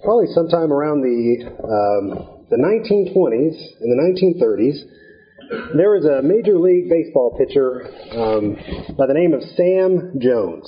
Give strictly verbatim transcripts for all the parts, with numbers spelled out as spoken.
probably sometime around the um, the nineteen twenties and the nineteen thirties, there was a Major League Baseball pitcher um, by the name of Sam Jones.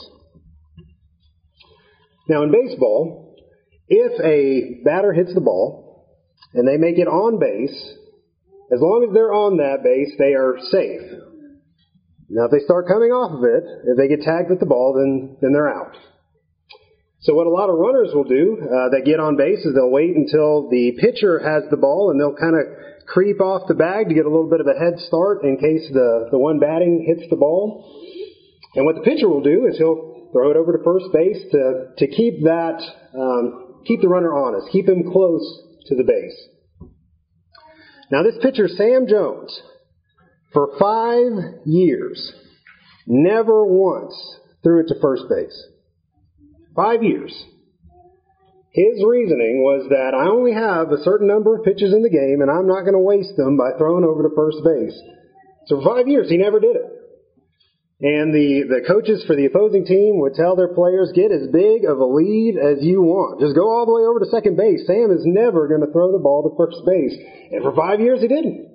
Now, in baseball, if a batter hits the ball and they make it on base, as long as they're on that base, they are safe. Now, if they start coming off of it, if they get tagged with the ball, then, then they're out. So what a lot of runners will do uh, that get on base is they'll wait until the pitcher has the ball, and they'll kind of creep off the bag to get a little bit of a head start in case the, the one batting hits the ball. And what the pitcher will do is he'll throw it over to first base to, to keep that, um, keep the runner honest, keep him close to the base. Now this pitcher, Sam Jones, for five years, never once threw it to first base. Five years. His reasoning was that I only have a certain number of pitches in the game, and I'm not going to waste them by throwing over to first base. So for five years, he never did it. And the, the coaches for the opposing team would tell their players, get as big of a lead as you want. Just go all the way over to second base. Sam is never going to throw the ball to first base. And for five years, he didn't.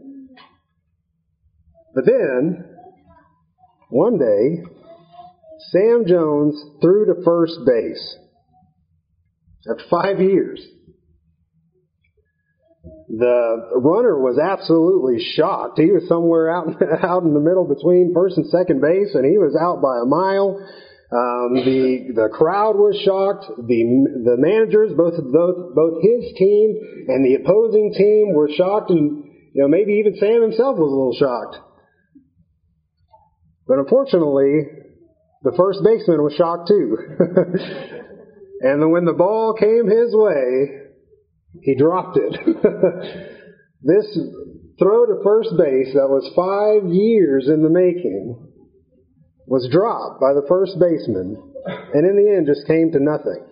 But then, one day, Sam Jones threw to first base. After five years. The runner was absolutely shocked. He was somewhere out, out in the middle between first and second base, and he was out by a mile. Um, the the crowd was shocked. The the managers, both both both his team and the opposing team, were shocked, and you know maybe even Sam himself was a little shocked. But unfortunately, the first baseman was shocked too. And then when the ball came his way, he dropped it. This throw to first base that was five years in the making was dropped by the first baseman, and in the end just came to nothing.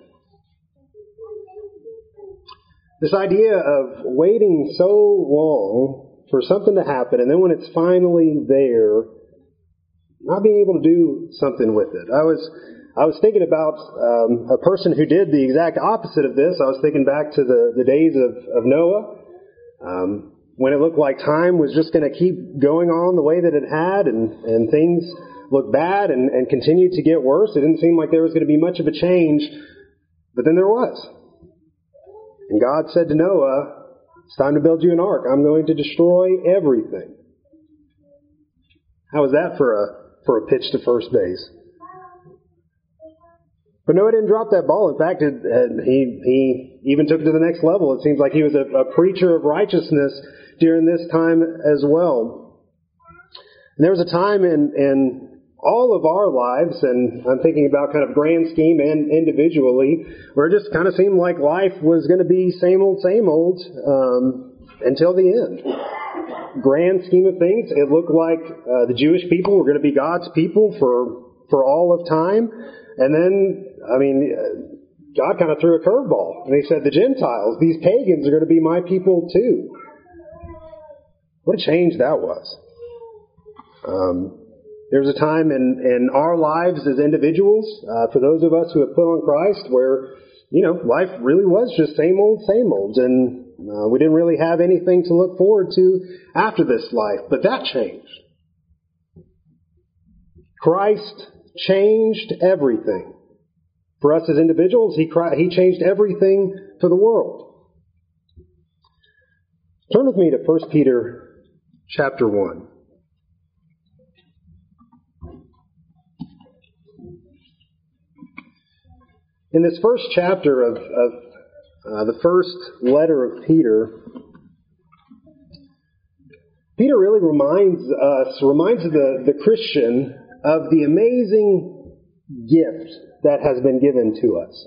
This idea of waiting so long for something to happen, and then when it's finally there, not being able to do something with it. I was I was thinking about um, a person who did the exact opposite of this. I was thinking back to the, the days of, of Noah, um, when it looked like time was just going to keep going on the way that it had, and, and things looked bad and, and continued to get worse. It didn't seem like there was going to be much of a change, but then there was. And God said to Noah, it's time to build you an ark. I'm going to destroy everything. How was that for a for a pitch to first base? But Noah didn't drop that ball. In fact, it, uh, he he even took it to the next level. It seems like he was a, a preacher of righteousness during this time as well. And there was a time in, in all of our lives, and I'm thinking about kind of grand scheme and individually, where it just kind of seemed like life was going to be same old, same old um, until the end. Grand scheme of things, it looked like uh, the Jewish people were going to be God's people for for all of time. And then, I mean, God kind of threw a curveball. And he said, the Gentiles, these pagans, are going to be my people too. What a change that was. Um, there was a time in, in our lives as individuals, uh, for those of us who have put on Christ, where, you know, life really was just same old, same old. And uh, we didn't really have anything to look forward to after this life. But that changed. Christ changed everything. For us as individuals, He he changed everything for the world. Turn with me to First Peter chapter one. In this first chapter of, of uh, the first letter of Peter, Peter really reminds us, reminds the, the Christian of the amazing gift that has been given to us.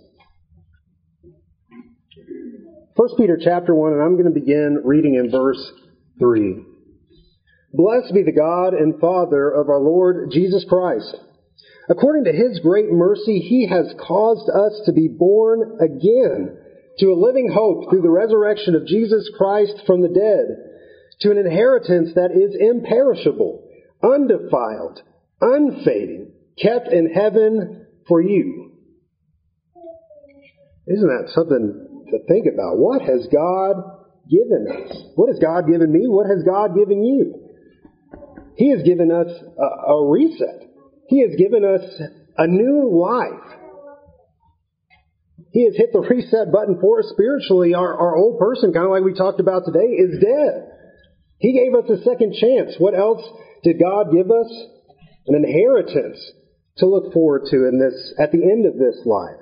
First Peter chapter one, and I'm going to begin reading in verse three. Blessed be the God and Father of our Lord Jesus Christ. According to His great mercy, He has caused us to be born again to a living hope through the resurrection of Jesus Christ from the dead, to an inheritance that is imperishable, undefiled, unfading, kept in heaven for you. Isn't that something to think about. What has God given us? What has God given me? What has God given you? He has given us a, a reset. He has given us a new life. He has hit the reset button for us spiritually. Our, our old person, kind of like we talked about today, is dead. He gave us a second chance. What else did God give us? An inheritance to look forward to in this, at the end of this life.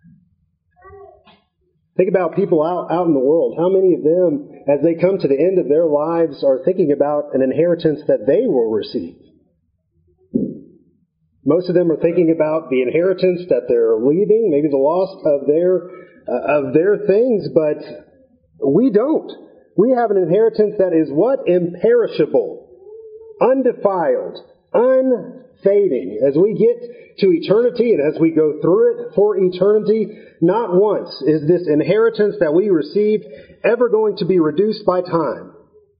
Think about people out, out in the world. How many of them, as they come to the end of their lives, are thinking about an inheritance that they will receive? Most of them are thinking about the inheritance that they're leaving, maybe the loss of their uh, of their things, but we don't. We have an inheritance that is what? Imperishable, undefiled, unfading. As we get to eternity and as we go through it for eternity, not once is this inheritance that we receive ever going to be reduced by time.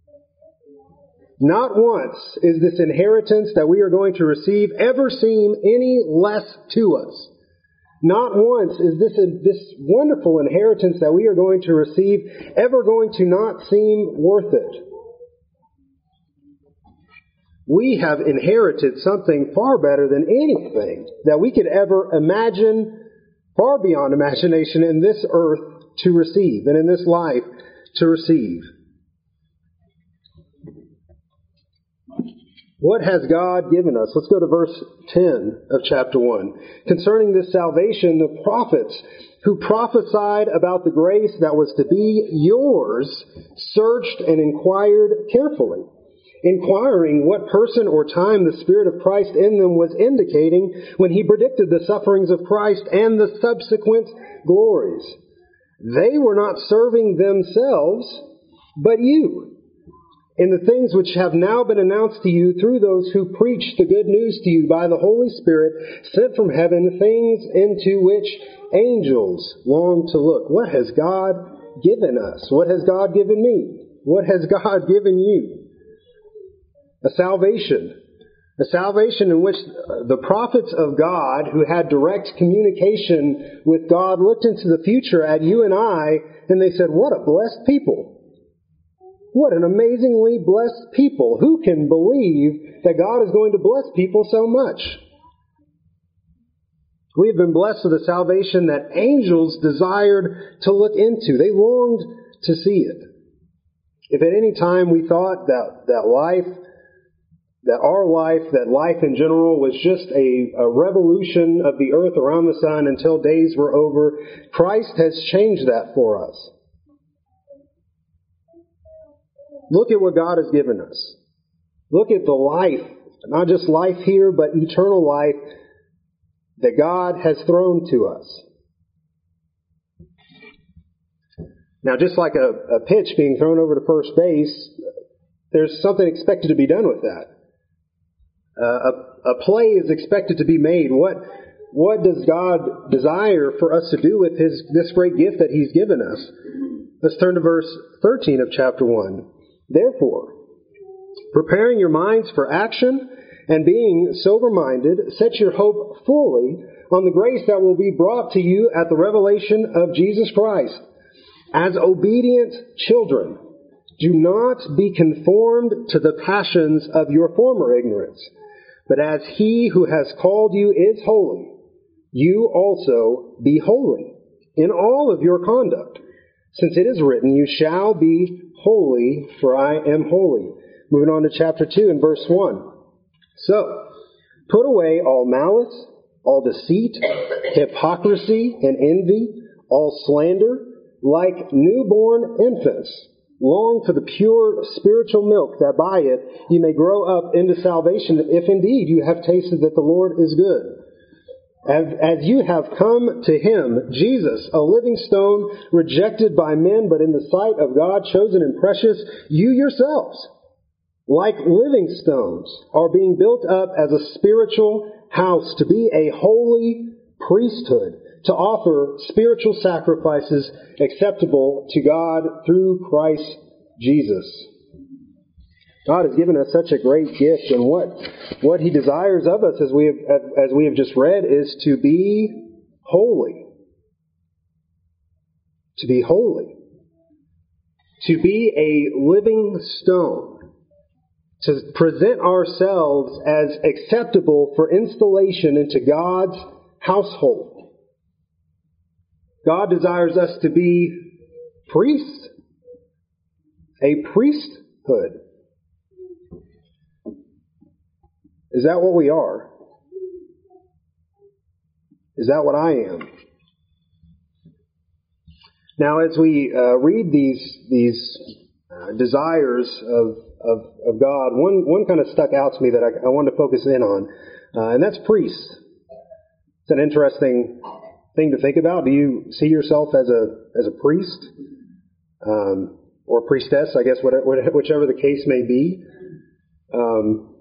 Not once is this inheritance that we are going to receive ever seem any less to us. Not once is this, this wonderful inheritance that we are going to receive ever going to not seem worth it. We have inherited something far better than anything that we could ever imagine, far beyond imagination, in this earth to receive and in this life to receive. What has God given us? Let's go to verse ten of chapter one. Concerning this salvation, the prophets who prophesied about the grace that was to be yours searched and inquired carefully, inquiring what person or time the Spirit of Christ in them was indicating when he predicted the sufferings of Christ and the subsequent glories. They were not serving themselves, but you, in the things which have now been announced to you through those who preach the good news to you by the Holy Spirit sent from heaven, things into which angels long to look. What has God given us? What has God given me? What has God given you? A salvation. A salvation in which the prophets of God who had direct communication with God looked into the future at you and I, and they said, what a blessed people. What an amazingly blessed people. Who can believe that God is going to bless people so much? We have been blessed with a salvation that angels desired to look into. They longed to see it. If at any time we thought that, that life, that our life, that life in general was just a, a revolution of the earth around the sun until days were over, Christ has changed that for us. Look at what God has given us. Look at the life, not just life here, but eternal life that God has thrown to us. Now, just like a, a pitch being thrown over to first base, there's something expected to be done with that. Uh, a, a play is expected to be made. What, what does God desire for us to do with His this great gift that He's given us? Let's turn to verse thirteen of chapter one. Therefore, preparing your minds for action and being sober-minded, set your hope fully on the grace that will be brought to you at the revelation of Jesus Christ. As obedient children, do not be conformed to the passions of your former ignorance, but as He who has called you is holy, you also be holy in all of your conduct, since it is written, you shall be holy, for I am holy. Moving on to chapter two and verse one. So, put away all malice, all deceit, hypocrisy, and envy, all slander, like newborn infants. Long for the pure spiritual milk, that by it you may grow up into salvation, if indeed you have tasted that the Lord is good. As, as you have come to Him, Jesus, a living stone, rejected by men, but in the sight of God, chosen and precious, you yourselves, like living stones, are being built up as a spiritual house to be a holy priesthood, to offer spiritual sacrifices acceptable to God through Christ Jesus. God has given us such a great gift, and what, what He desires of us, as we have, as we have just read, is to be holy. to be holy, to be a living stone, to present ourselves as acceptable for installation into God's household. God desires us to be priests, a priesthood. Is that what we are? Is that what I am? Now, as we uh, read these these uh, desires of, of of God, one one kind of stuck out to me that I, I wanted to focus in on, uh, and that's priests. It's an interesting thing to think about. Do you see yourself as a as a priest um, or priestess? I guess whatever, whichever the case may be. Um,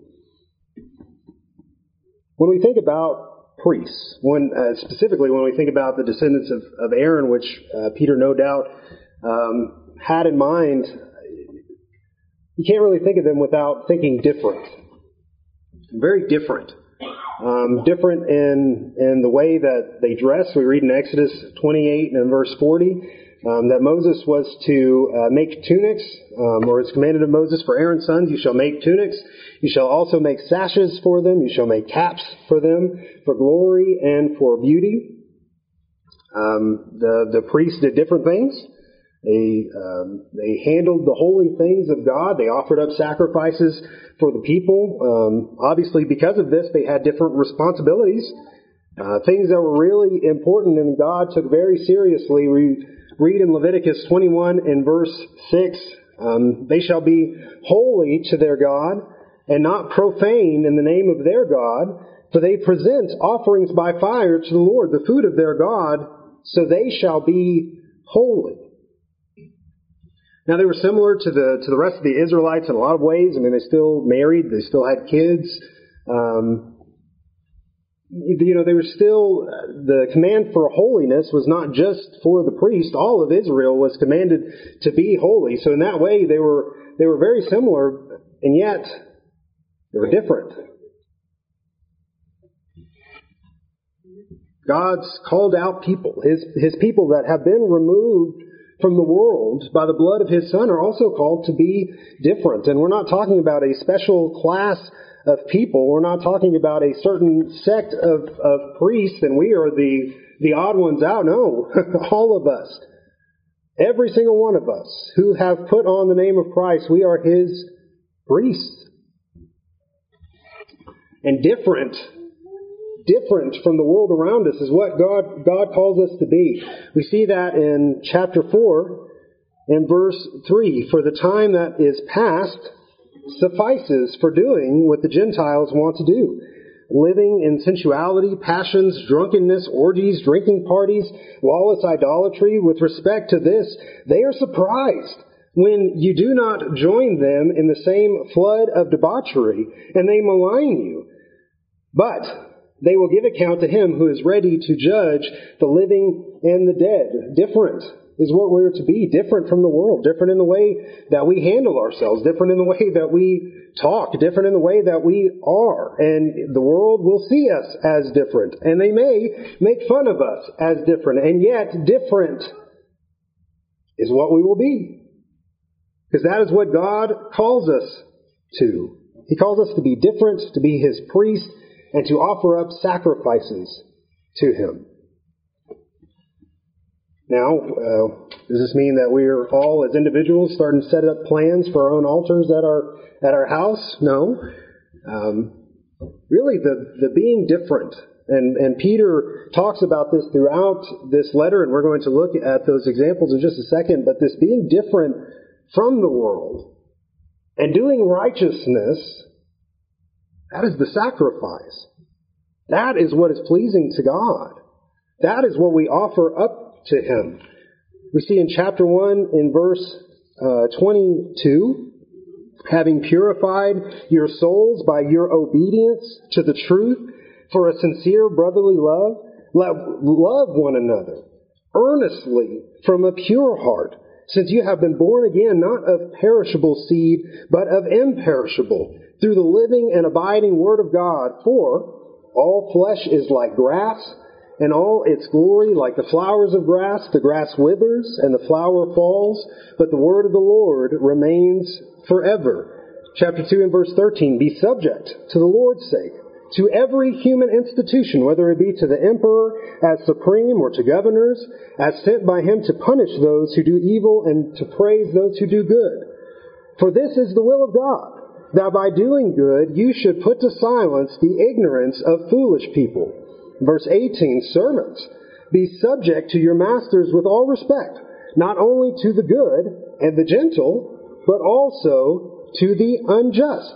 when we think about priests, when uh, specifically when we think about the descendants of, of Aaron, which uh, Peter no doubt um, had in mind, you can't really think of them without thinking different. Very different. Um, different in in the way that they dress. We read in Exodus twenty-eight and in verse forty um, that Moses was to uh, make tunics, um, or it's commanded of Moses, for Aaron's sons, you shall make tunics. You shall also make sashes for them. You shall make caps for them, for glory and for beauty. Um, the the priests did different things. They um, they handled the holy things of God. They offered up sacrifices for the people. Um, obviously, because of this, they had different responsibilities. Uh, things that were really important and God took very seriously. We read in Leviticus twenty-one in verse six, um, they shall be holy to their God and not profane in the name of their God, for they present offerings by fire to the Lord, the food of their God, so they shall be holy. Now, they were similar to the to the rest of the Israelites in a lot of ways. I mean, they still married, they still had kids. Um, you know, they were still, the command for holiness was not just for the priest. All of Israel was commanded to be holy. So in that way, they were they were very similar, and yet they were different. God's called out people. His His people that have been removed from the world by the blood of His Son are also called to be different. And we're not talking about a special class of people. We're not talking about a certain sect of, of priests and we are the, the odd ones out. No, all of us, every single one of us who have put on the name of Christ, we are His priests. And different Different from the world around us is what God God calls us to be. We see that in chapter four and verse three. For the time that is past suffices for doing what the Gentiles want to do. Living in sensuality, passions, drunkenness, orgies, drinking parties, lawless idolatry. With respect to this, they are surprised when you do not join them in the same flood of debauchery, and they malign you. But they will give account to Him who is ready to judge the living and the dead. Different is what we're to be. Different from the world. Different in the way that we handle ourselves. Different in the way that we talk. Different in the way that we are. And the world will see us as different. And they may make fun of us as different. And yet, different is what we will be. Because that is what God calls us to. He calls us to be different, to be His priest, and to offer up sacrifices to Him. Now, uh, does this mean that we are all, as individuals, starting to set up plans for our own altars at our at our house? No. Um, really, the the being different, and and Peter talks about this throughout this letter, and we're going to look at those examples in just a second. But this being different from the world and doing righteousness, that is the sacrifice. That is what is pleasing to God. That is what we offer up to Him. We see in chapter one, in verse uh, twenty-two, having purified your souls by your obedience to the truth for a sincere brotherly love, let love one another earnestly from a pure heart, since you have been born again, not of perishable seed, but of imperishable, through the living and abiding Word of God. For all flesh is like grass, and all its glory like the flowers of grass. The grass withers and the flower falls, but the word of the Lord remains forever. Chapter two and verse thirteen, be subject to the Lord's sake to every human institution, whether it be to the emperor as supreme or to governors, as sent by him to punish those who do evil and to praise those who do good. For this is the will of God, that by doing good you should put to silence the ignorance of foolish people. Verse eighteen, servants, be subject to your masters with all respect, not only to the good and the gentle, but also to the unjust.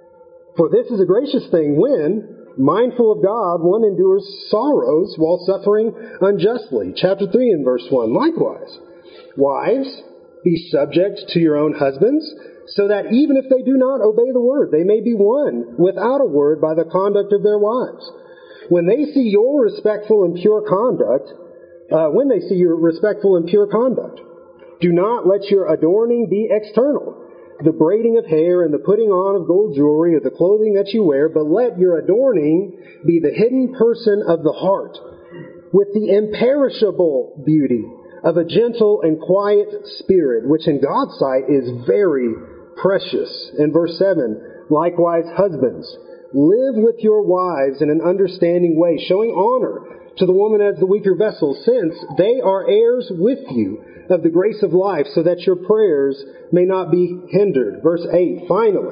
For this is a gracious thing when, mindful of God, one endures sorrows while suffering unjustly. Chapter three and verse one, likewise. Wives, be subject to your own husbands, so that even if they do not obey the word, they may be won without a word by the conduct of their wives. When they see your respectful and pure conduct, uh, when they see your respectful and pure conduct, do not let your adorning be external, the braiding of hair and the putting on of gold jewelry or the clothing that you wear, but let your adorning be the hidden person of the heart, with the imperishable beauty of a gentle and quiet spirit, which in God's sight is very precious. In verse seven, likewise, husbands, live with your wives in an understanding way, showing honor to the woman as the weaker vessel, since they are heirs with you of the grace of life, so that your prayers may not be hindered. Verse eight, finally,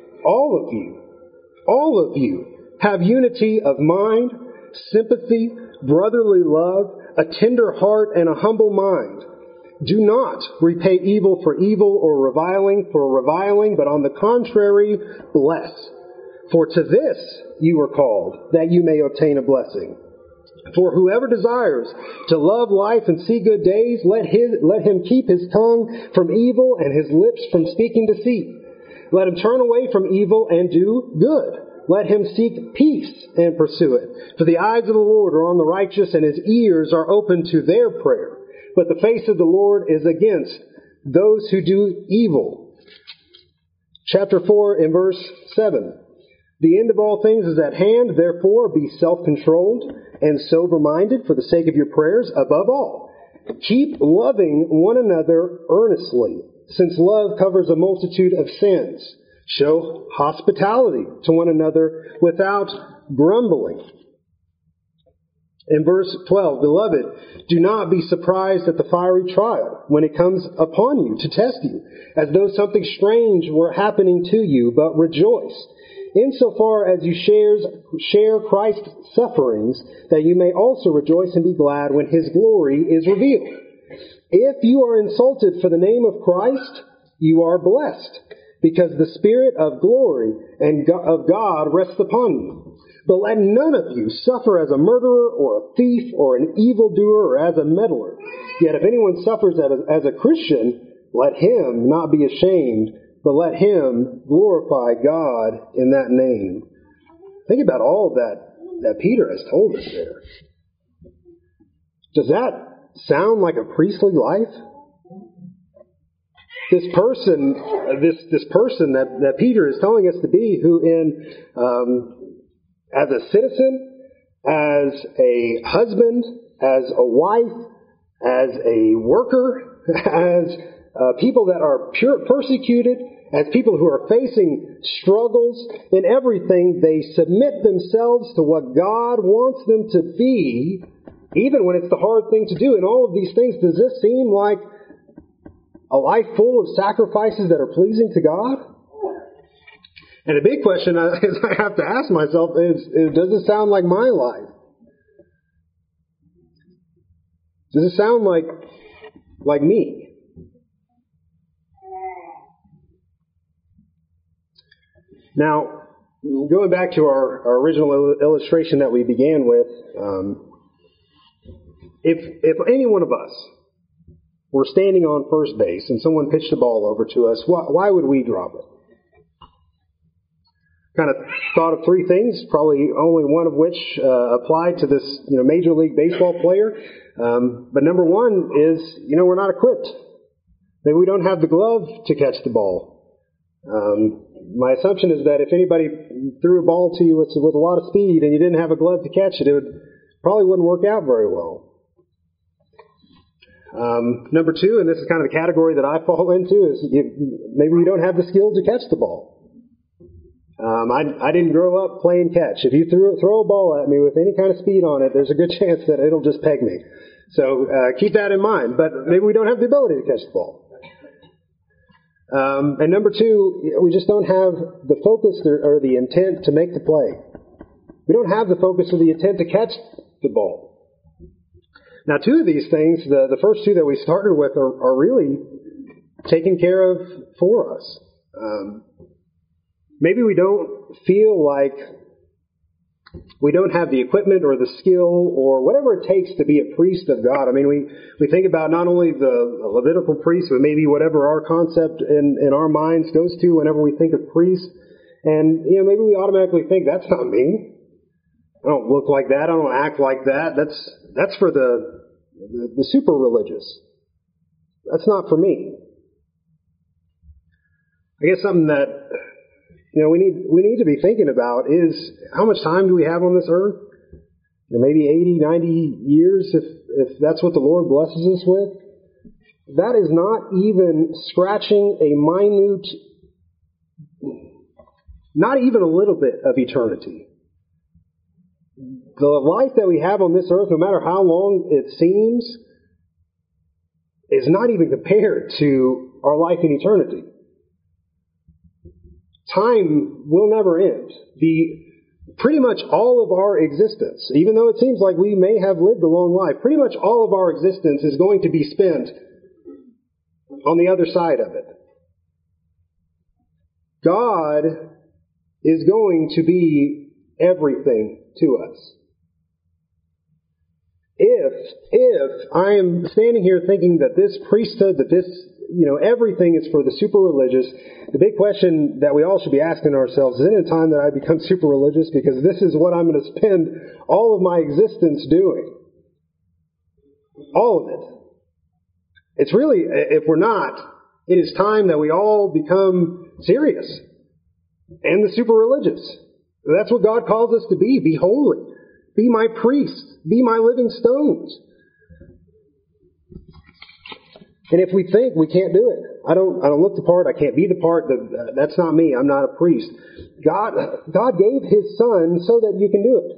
all of you, all of you have unity of mind, sympathy, brotherly love, a tender heart, and a humble mind. Do not repay evil for evil or reviling for reviling, but on the contrary, bless. For to this you were called, that you may obtain a blessing. For whoever desires to love life and see good days, let his, let him keep his tongue from evil and his lips from speaking deceit. Let him turn away from evil and do good. Let him seek peace and pursue it. For the eyes of the Lord are on the righteous, and his ears are open to their prayer. But the face of the Lord is against those who do evil. Chapter four and verse seven. The end of all things is at hand, therefore be self-controlled and sober-minded for the sake of your prayers. Above all, keep loving one another earnestly, since love covers a multitude of sins. Show hospitality to one another without grumbling. In verse twelve, beloved, do not be surprised at the fiery trial when it comes upon you to test you, as though something strange were happening to you, but rejoice, insofar as you shares, share Christ's sufferings, that you may also rejoice and be glad when his glory is revealed. If you are insulted for the name of Christ, you are blessed, because the Spirit of glory and of God rests upon you. But let none of you suffer as a murderer or a thief or an evildoer or as a meddler. Yet if anyone suffers as a Christian, let him not be ashamed, but let him glorify God in that name. Think about all that, that Peter has told us there. Does that sound like a priestly life? This person, this this person that, that Peter is telling us to be, who in um, as a citizen, as a husband, as a wife, as a worker, as uh, people that are pure, persecuted, as people who are facing struggles in everything, they submit themselves to what God wants them to be, even when it's the hard thing to do. And all of these things, does this seem like a life full of sacrifices that are pleasing to God? And a big question I, I have to ask myself is, is, does it sound like my life? Does it sound like, like me? Now, going back to our, our original illustration that we began with, um, if if any one of us were standing on first base and someone pitched a ball over to us, why, why would we drop it? Kind of thought of three things, probably only one of which uh, applied to this, you know, Major League Baseball player. Um, but number one is, you know, we're not equipped. Maybe we don't have the glove to catch the ball. Um, my assumption is that if anybody threw a ball to you with, with a lot of speed and you didn't have a glove to catch it, it would probably wouldn't work out very well. Um, number two, and this is kind of the category that I fall into, is you, maybe we don't have the skill to catch the ball. Um, I, I didn't grow up playing catch. If you threw, throw a ball at me with any kind of speed on it, there's a good chance that it'll just peg me. So uh, keep that in mind. But maybe we don't have the ability to catch the ball. Um, and number two, we just don't have the focus or the intent to make the play. We don't have the focus or the intent to catch the ball. Now, two of these things, the, the first two that we started with, are, are really taken care of for us. Um, maybe we don't feel like we don't have the equipment or the skill or whatever it takes to be a priest of God. I mean, we, we think about not only the Levitical priest, but maybe whatever our concept in, in our minds goes to whenever we think of priest. And, you know, maybe we automatically think, that's not me. I don't look like that. I don't act like that. That's that's for the, the the super religious. That's not for me. I guess something that you know we need we need to be thinking about is how much time do we have on this earth? You know, maybe eighty, ninety years, if if that's what the Lord blesses us with. That is not even scratching a minute, not even a little bit of eternity. The life that we have on this earth, no matter how long it seems, is not even compared to our life in eternity. Time will never end. The pretty much all of our existence, even though it seems like we may have lived a long life, pretty much all of our existence is going to be spent on the other side of it. God is going to be everything to us. If, if I am standing here thinking that this priesthood, that this, you know, everything is for the super religious, the big question that we all should be asking ourselves, is it a time that I become super religious? Because this is what I'm going to spend all of my existence doing. All of it. It's really, if we're not, it is time that we all become serious and the super religious. That's what God calls us to be. Be holy. Be my priests. Be my living stones. And if we think we can't do it, I don't, I don't look the part, I can't be the part, that, that's not me, I'm not a priest. God, God gave His Son so that you can do it.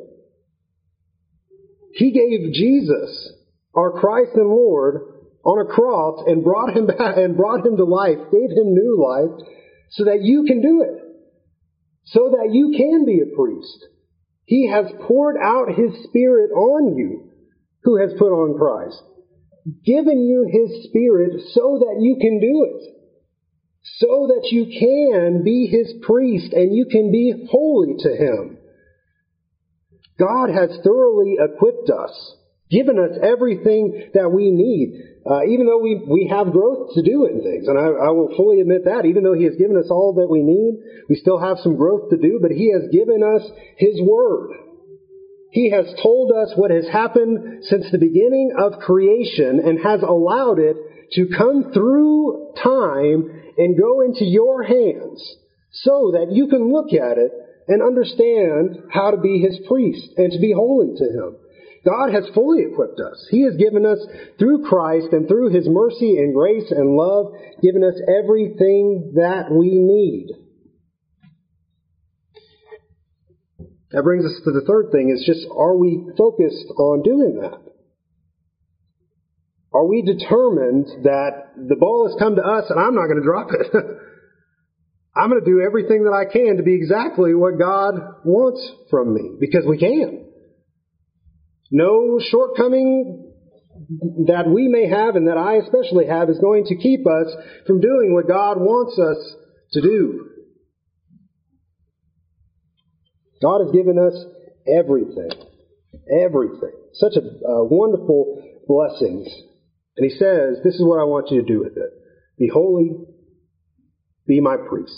He gave Jesus, our Christ and Lord, on a cross and brought Him back and brought Him to life, gave Him new life, so that you can do it. So that you can be a priest. He has poured out His Spirit on you, who has put on Christ. Given you His Spirit so that you can do it. So that you can be His priest and you can be holy to Him. God has thoroughly equipped us, given us everything that we need. Uh, even though we, we have growth to do in things, and I, I will fully admit that, even though He has given us all that we need, we still have some growth to do, but He has given us His Word. He has told us what has happened since the beginning of creation and has allowed it to come through time and go into your hands so that you can look at it and understand how to be His priest and to be holy to Him. God has fully equipped us. He has given us, through Christ and through His mercy and grace and love, given us everything that we need. That brings us to the third thing, is just, are we focused on doing that? Are we determined that the ball has come to us and I'm not going to drop it? I'm going to do everything that I can to be exactly what God wants from me, because we can. No shortcoming that we may have, and that I especially have, is going to keep us from doing what God wants us to do. God has given us everything. Everything. Such a uh, wonderful blessings. And He says, this is what I want you to do with it. Be holy. Be my priest.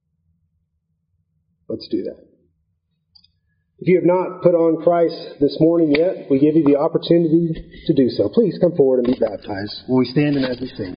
Let's do that. If you have not put on Christ this morning yet, we give you the opportunity to do so. Please come forward and be baptized when we stand and as we sing.